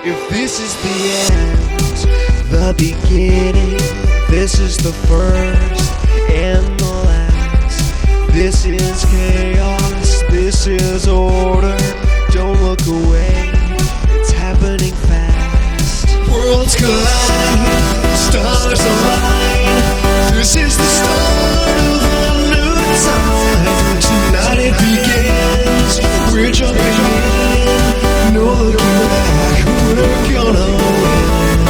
If this is the end, the beginning, this is the first and the last. This is chaos, this is order. Don't look away, it's happening fast. Worlds collide, stars align. This is the start of a new time. Tonight it begins, we're jumping in. No looking back, we're gonna win.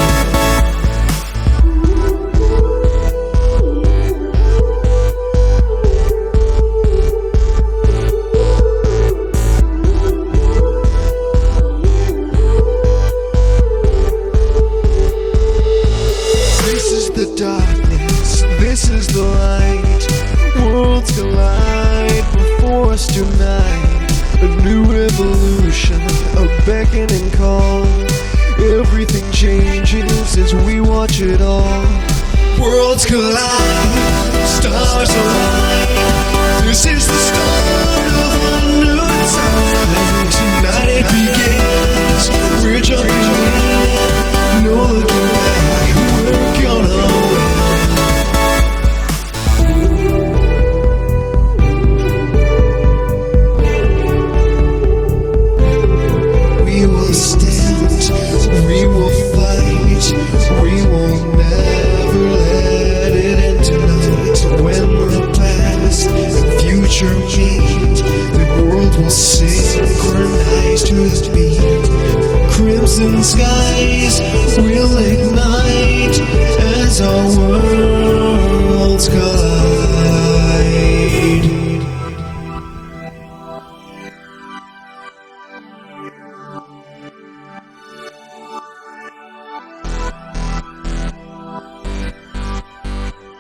This is the darkness, this is the light. Worlds collide before us tonight. A new revolution, a beckoning call. Everything changes as we watch it all. Worlds collide, stars align. This is the start of a new time. Tonight it begins, we're jumping in. No looking back, we're gonna win. We will stand, we will fight, we will never let it end tonight. When the past and future meet, the world will synchronize to the beat. Crimson skies will ignite as our worlds collide.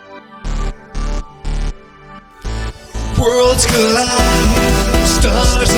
Worlds collide, stars